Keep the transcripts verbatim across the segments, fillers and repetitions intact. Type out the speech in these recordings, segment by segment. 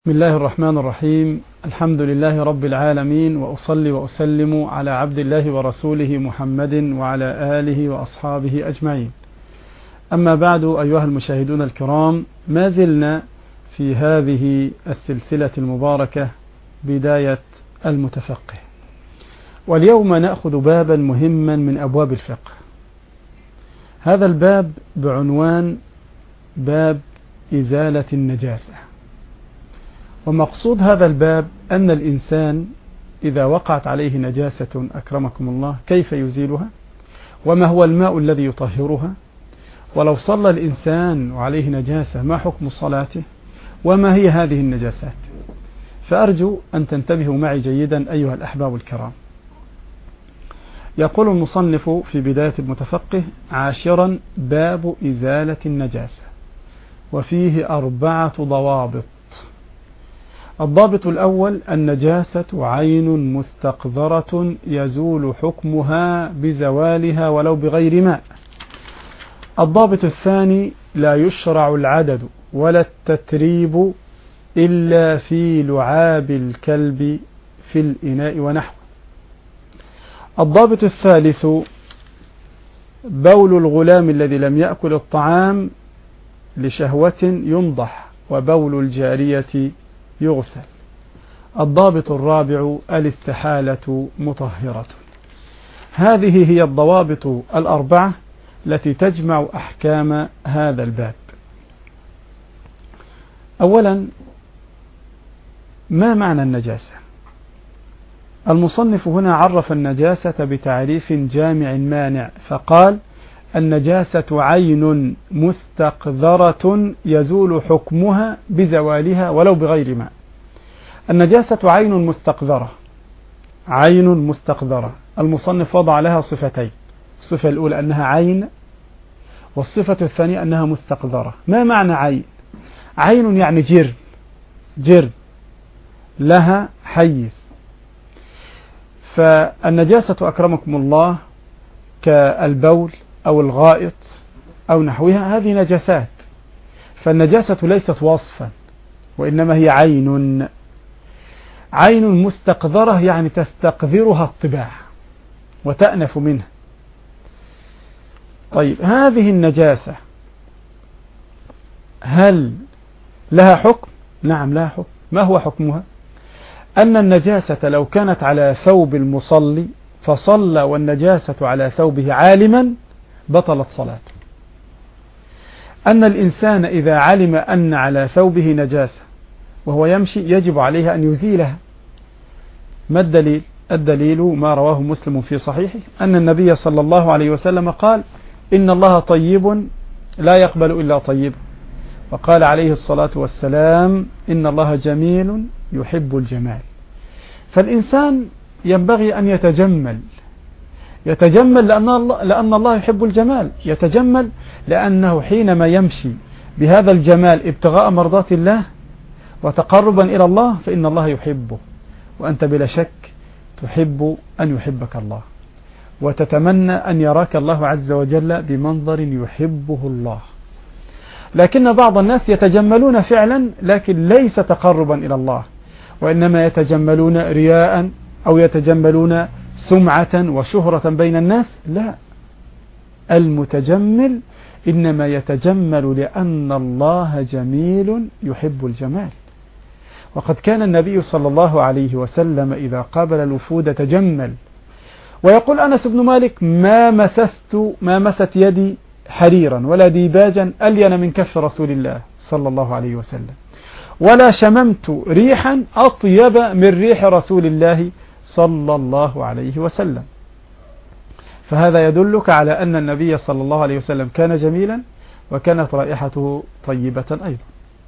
بسم الله الرحمن الرحيم. الحمد لله رب العالمين، وأصلي وأسلم على عبد الله ورسوله محمد وعلى آله وأصحابه أجمعين. أما بعد، أيها المشاهدون الكرام، ما زلنا في هذه السلسلة المباركة بداية المتفقه، واليوم نأخذ بابا مهما من أبواب الفقه. هذا الباب بعنوان باب إزالة النجاسة. ومقصود هذا الباب أن الإنسان إذا وقعت عليه نجاسة أكرمكم الله كيف يزيلها، وما هو الماء الذي يطهرها، ولو صلى الإنسان وعليه نجاسة ما حكم صلاته، وما هي هذه النجاسات. فأرجو أن تنتبهوا معي جيدا أيها الأحباب الكرام. يقول المصنف في بداية المتفقه: عاشرا، باب إزالة النجاسة، وفيه أربعة ضوابط. الضابط الأول: النجاسة عين مستقذرة يزول حكمها بزوالها ولو بغير ماء. الضابط الثاني: لا يشرع العدد ولا التتريب إلا في لعاب الكلب في الإناء ونحوه. الضابط الثالث: بول الغلام الذي لم يأكل الطعام لشهوة ينضح، وبول الجارية يغسل. الضابط الرابع: الاستحالة مطهرة. هذه هي الضوابط الأربعة التي تجمع أحكام هذا الباب. أولا، ما معنى النجاسة؟ المصنف هنا عرف النجاسة بتعريف جامع مانع، فقال: النجاسة عين مستقذرة يزول حكمها بزوالها ولو بغير ماء. النجاسة عين مستقذرة، عين مستقذرة. المصنف وضع لها صفتين: الصفة الأولى أنها عين، والصفة الثانية أنها مستقذرة. ما معنى عين؟ عين يعني جرم، جرم لها حيز. فالنجاسة أكرمكم الله كالبول أو الغائط أو نحوها، هذه نجاسات. فالنجاسة ليست وصفا، وإنما هي عين. عين مستقذرة يعني تستقذرها الطباع وتأنف منها. طيب، هذه النجاسة هل لها حكم؟ نعم لها حكم. ما هو حكمها؟ أن النجاسة لو كانت على ثوب المصلي فصلى والنجاسة على ثوبه عالما بطلت صلاته. أن الإنسان إذا علم أن على ثوبه نجاسة وهو يمشي يجب عليه أن يزيلها. ما الدليل؟ الدليل ما رواه مسلم في صحيحه أن النبي صلى الله عليه وسلم قال: إن الله طيب لا يقبل إلا طيب. وقال عليه الصلاة والسلام: إن الله جميل يحب الجمال. فالإنسان ينبغي أن يتجمل، يتجمل لأن الله, لأن الله يحب الجمال، يتجمل لأنه حينما يمشي بهذا الجمال ابتغاء مرضات الله وتقربا إلى الله فإن الله يحبه، وأنت بلا شك تحب أن يحبك الله، وتتمنى أن يراك الله عز وجل بمنظر يحبه الله. لكن بعض الناس يتجملون فعلا، لكن ليس تقربا إلى الله، وإنما يتجملون رياء أو يتجملون سمعة وشهرة بين الناس. لا، المتجمل إنما يتجمل لأن الله جميل يحب الجمال. وقد كان النبي صلى الله عليه وسلم إذا قابل الوفود تجمل. ويقول أنس بن مالك: ما مسست ما مست يدي حريرا ولا ديباجا ألين من كف رسول الله صلى الله عليه وسلم، ولا شممت ريحا أطيب من ريح رسول الله صلى الله عليه وسلم. فهذا يدلك على أن النبي صلى الله عليه وسلم كان جميلا، وكانت رائحته طيبة أيضا.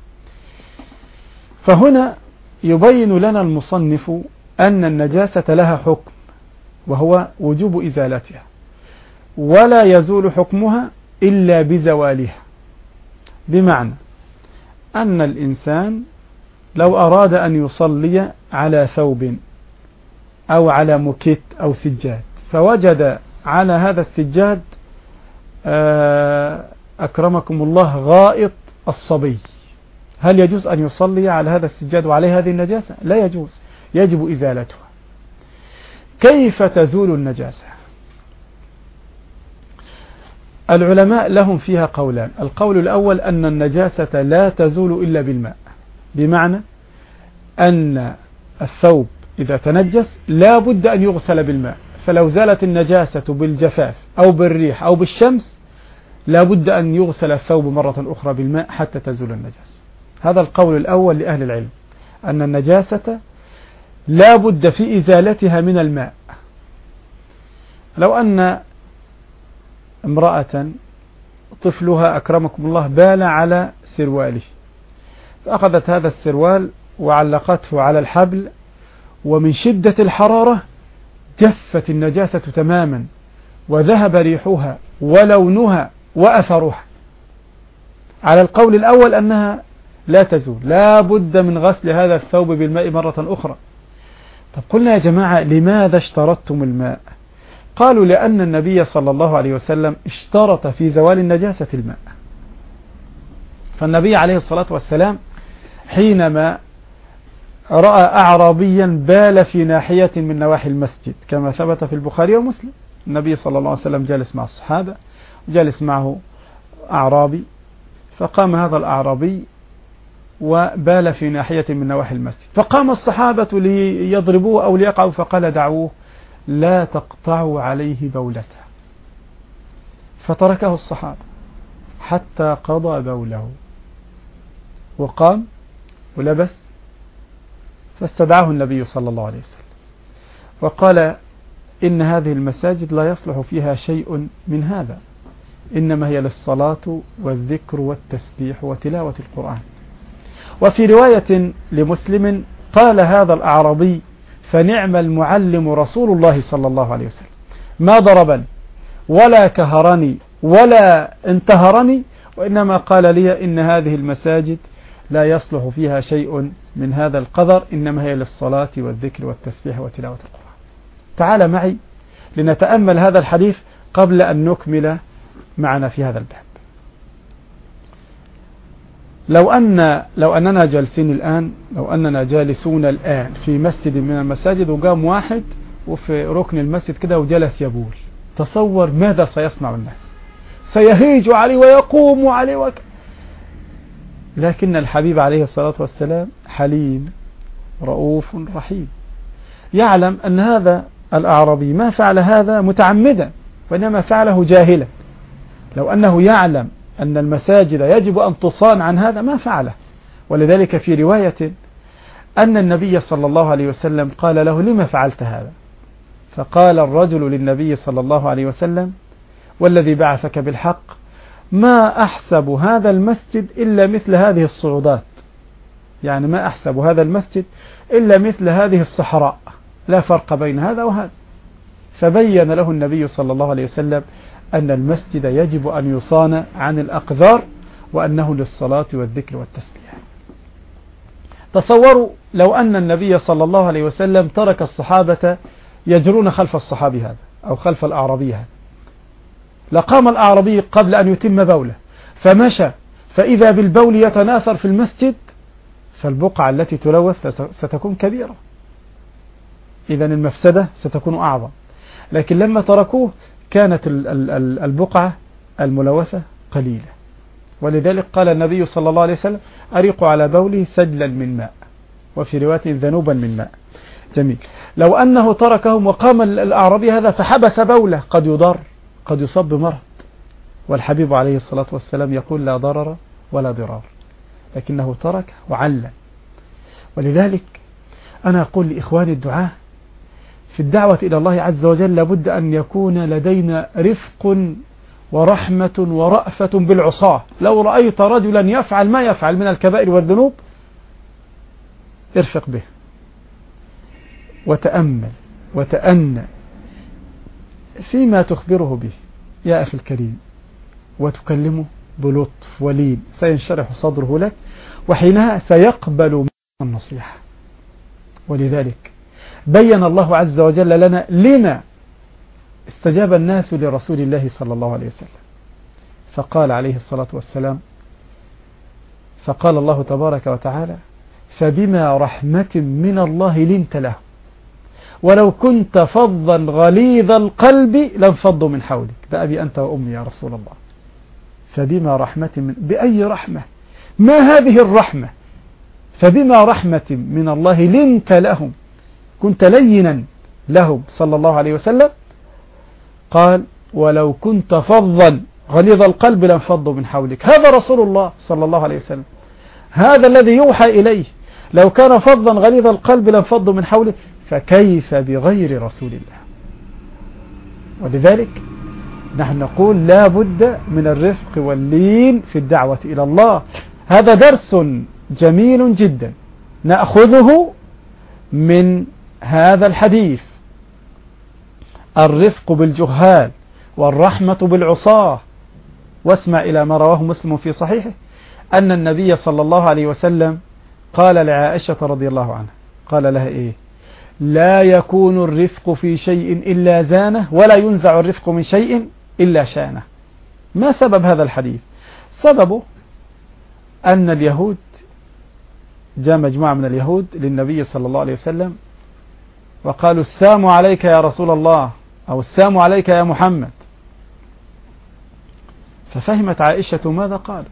فهنا يبين لنا المصنف أن النجاسة لها حكم، وهو وجوب إزالتها، ولا يزول حكمها إلا بزوالها. بمعنى أن الإنسان لو أراد أن يصلي على ثوب أو على مكت أو سجاد، فوجد على هذا السجاد أكرمكم الله غائط الصبي، هل يجوز أن يصلي على هذا السجاد وعليه هذه النجاسة؟ لا يجوز، يجب إزالتها. كيف تزول النجاسة؟ العلماء لهم فيها قولان. القول الأول أن النجاسة لا تزول إلا بالماء، بمعنى أن الثوب إذا تنجس لا بد أن يغسل بالماء، فلو زالت النجاسة بالجفاف أو بالريح أو بالشمس لا بد أن يغسل الثوب مرة أخرى بالماء حتى تزول النجاسة. هذا القول الأول لأهل العلم، أن النجاسة لا بد في إزالتها من الماء. لو أن امرأة طفلها أكرمكم الله بال على سرواله، فأخذت هذا السروال وعلقته على الحبل، ومن شدة الحرارة جفت النجاسة تماما وذهب ريحها ولونها وأثرها. على القول الأول أنها لا تزول، لا بد من غسل هذا الثوب بالماء مرة أخرى. طب قلنا يا جماعة لماذا اشترطتم الماء؟ قالوا لأن النبي صلى الله عليه وسلم اشترط في زوال النجاسة الماء. فالنبي عليه الصلاة والسلام حينما رأى أعرابيا بال في ناحية من نواحي المسجد كما ثبت في البخاري ومسلم، النبي صلى الله عليه وسلم جالس مع الصحابة، جالس معه أعرابي، فقام هذا الأعرابي وبال في ناحية من نواحي المسجد، فقام الصحابة ليضربوه أو ليقعوا، فقال دعوه لا تقطعوا عليه بولته، فتركه الصحابة حتى قضى بوله وقام ولبس، فاستدعاه النبي صلى الله عليه وسلم وقال إن هذه المساجد لا يصلح فيها شيء من هذا، إنما هي للصلاة والذكر والتسبيح وتلاوة القرآن. وفي رواية لمسلم قال هذا الأعرابي فنعم المعلم رسول الله صلى الله عليه وسلم، ما ضربني ولا كهرني ولا انتهرني، وإنما قال لي إن هذه المساجد لا يصلح فيها شيء من هذا القدر، إنما هي للصلاة والذكر والتسبيح وتلاوة القرآن. تعال معي لنتأمل هذا الحديث قبل أن نكمل معنا في هذا الباب. لو أن لو أننا جالسين الآن لو أننا جالسون الآن في مسجد من المساجد، وقام واحد وفي ركن المسجد كده وجلس يبول، تصور ماذا سيصنع الناس؟ سيهيج عليه ويقوم عليه وك... لكن الحبيب عليه الصلاة والسلام حليم رؤوف رحيم، يعلم أن هذا الأعرابي ما فعل هذا متعمدا، وإنما فعله جاهلا. لو أنه يعلم أن المساجد يجب أن تصان عن هذا ما فعله. ولذلك في رواية أن النبي صلى الله عليه وسلم قال له لما فعلت هذا؟ فقال الرجل للنبي صلى الله عليه وسلم والذي بعثك بالحق ما أحسب هذا المسجد إلا مثل هذه الصعودات، يعني ما أحسب هذا المسجد إلا مثل هذه الصحراء، لا فرق بين هذا وهذا. فبين له النبي صلى الله عليه وسلم أن المسجد يجب أن يصان عن الأقذار، وأنه للصلاة والذكر والتسبيح. تصوروا لو أن النبي صلى الله عليه وسلم ترك الصحابة يجرون خلف الصحابي هذا أو خلف الأعرابي هذا، لقام الأعرابي قبل أن يتم بوله فمشى، فإذا بالبول يتناثر في المسجد، فالبقعة التي تلوث ستكون كبيرة، إذن المفسدة ستكون أعظم. لكن لما تركوه كانت البقعة الملوثة قليلة، ولذلك قال النبي صلى الله عليه وسلم أريقوا على بوله سجلا من ماء، وفي رواية ذنوبا من ماء. جميل. لو أنه تركهم وقام الأعرابي هذا فحبس بوله قد يضر، قد يصاب بمرض، والحبيب عليه الصلاة والسلام يقول لا ضرر ولا ضرار، لكنه ترك وعلم. ولذلك أنا أقول لإخواني الدعاة في الدعوة إلى الله عز وجل لابد أن يكون لدينا رفق ورحمة ورأفة بالعصاة. لو رأيت رجلا يفعل ما يفعل من الكبائر والذنوب ارفق به وتأمل وتأنى فيما تخبره به يا أخي الكريم، وتكلمه بلطف ولين، سينشرح صدره لك، وحينها سيقبل النصيحة. ولذلك بين الله عز وجل لنا لما استجاب الناس لرسول الله صلى الله عليه وسلم، فقال عليه الصلاة والسلام فقال الله تبارك وتعالى فبما رحمة من الله لنت له ولو كنت فظا غليظ القلب لانفضوا من حولك. ده أبي أنت وأمي يا رسول الله. فبما رحمة من بأي رحمة؟ ما هذه الرحمة؟ فبما رحمة من الله لنت لهم، كنت لينا لهم صلى الله عليه وسلم. قال ولو كنت فظا غليظ القلب لانفضوا من حولك. هذا رسول الله صلى الله عليه وسلم، هذا الذي يوحى إليه. لو كان فظا غليظ القلب لانفضوا من حوله، فكيف بغير رسول الله؟ ولذلك نحن نقول لا بد من الرفق واللين في الدعوة إلى الله. هذا درس جميل جدا نأخذه من هذا الحديث، الرفق بالجهال والرحمة بالعصاة. واسمع إلى ما رواه مسلم في صحيحه أن النبي صلى الله عليه وسلم قال لعائشة رضي الله عنها، قال لها إيه؟ لا يكون الرفق في شيء إلا زانه ولا ينزع الرفق من شيء إلا شانه. ما سبب هذا الحديث؟ سببه أن اليهود، جاء مجموعة من اليهود للنبي صلى الله عليه وسلم وقالوا السلام عليك يا رسول الله، أو السلام عليك يا محمد. ففهمت عائشة ماذا قال،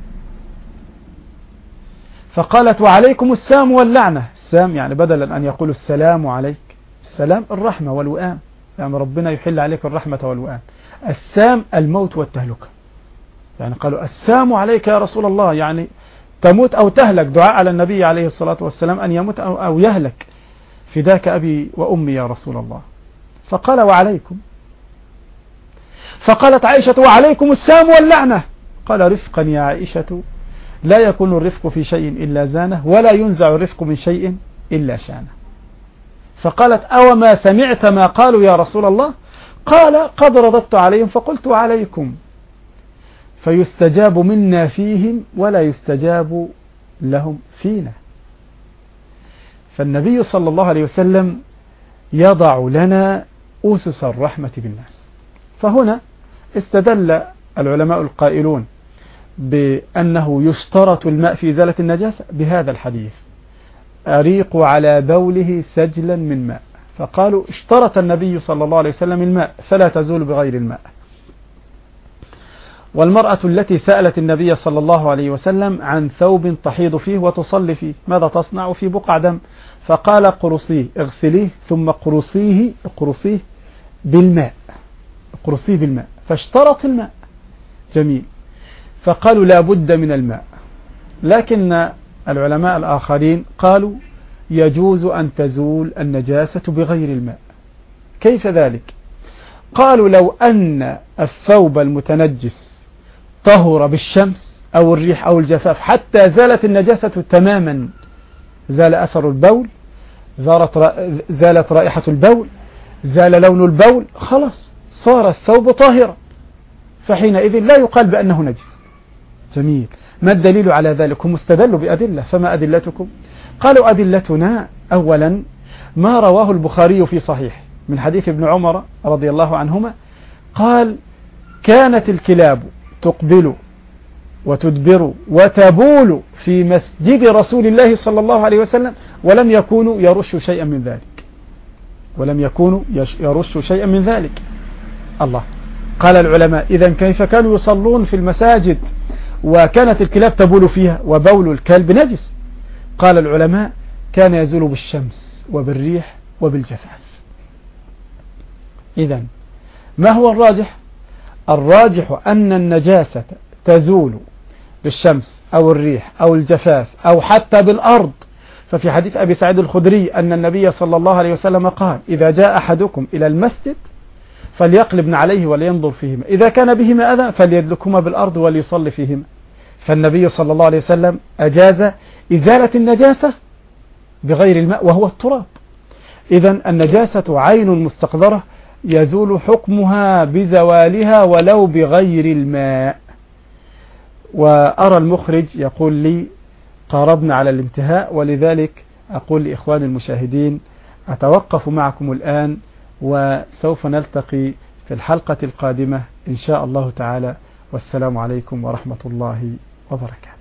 فقالت وعليكم السلام واللعنة. السلام يعني بدلا أن يقول السلام عليك، السلام الرحمة والوئام، يعني ربنا يحل عليك الرحمة والوئام. السام الموت والتهلكة، يعني قالوا السلام عليك يا رسول الله، يعني تموت أو تهلك، دعاء على النبي عليه الصلاة والسلام أن يموت أو يهلك، فداك أبي وأمي يا رسول الله. فقال وعليكم. فقالت عائشة وعليكم السلام واللعنة. قال رفقا يا عائشة، لا يكون الرفق في شيء إلا زانه ولا ينزع الرفق من شيء إلا شانه. فقالت أو ما سمعت ما قالوا يا رسول الله؟ قال قد رددت عليهم فقلت عليكم. فيستجاب منا فيهم ولا يستجاب لهم فينا. فالنبي صلى الله عليه وسلم يضع لنا أسس الرحمة بالناس. فهنا استدل العلماء القائلون بأنه يشترط الماء في إزالة النجاسة بهذا الحديث، أريق على بوله سجلا من ماء. فقالوا اشترط النبي صلى الله عليه وسلم الماء فلا تزول بغير الماء. والمرأة التي سألت النبي صلى الله عليه وسلم عن ثوب تحيض فيه وتصلي فيه ماذا تصنع؟ في بقع دم. فقال قرصيه، اغسليه ثم قرصيه قرصيه بالماء، قرصيه بالماء. فاشترط الماء. جميل. فقالوا لا بد من الماء. لكن العلماء الآخرين قالوا يجوز أن تزول النجاسة بغير الماء. كيف ذلك؟ قالوا لو أن الثوب المتنجس طهر بالشمس أو الريح أو الجفاف حتى زالت النجاسة تماما، زال أثر البول، زالت رائحة البول، زال لون البول، خلاص صار الثوب طاهرا، فحينئذ لا يقال بأنه نجس. جميل. ما الدليل على ذلك؟ هم استدلوا بأدلة، فما أدلتكم؟ قالوا أدلتنا أولا ما رواه البخاري في صحيح من حديث ابن عمر رضي الله عنهما قال كانت الكلاب تقبل وتدبر وتبول في مسجد رسول الله صلى الله عليه وسلم ولم يكونوا يرشوا شيئا من ذلك، ولم يكونوا يرشوا شيئا من ذلك. الله. قال العلماء إذن كيف كانوا يصلون في المساجد وكانت الكلاب تبول فيها وبول الكلب نجس؟ قال العلماء كان يزول بالشمس وبالريح وبالجفاف. إذن ما هو الراجح؟ الراجح أن النجاسة تزول بالشمس أو الريح أو الجفاف أو حتى بالأرض. ففي حديث أبي سعيد الخدري أن النبي صلى الله عليه وسلم قال إذا جاء أحدكم إلى المسجد فليقلبن عليه ولينظر فيهما، إذا كان بهما أذى فليدلكهما بالأرض وليصلي فيهما. فالنبي صلى الله عليه وسلم أجاز إزالة النجاسة بغير الماء وهو التراب. إذن النجاسة عين مستقذرة يزول حكمها بزوالها ولو بغير الماء. وأرى المخرج يقول لي قاربنا على الانتهاء، ولذلك أقول لإخوان المشاهدين أتوقف معكم الآن وسوف نلتقي في الحلقة القادمة إن شاء الله تعالى، والسلام عليكم ورحمة الله وبركاته.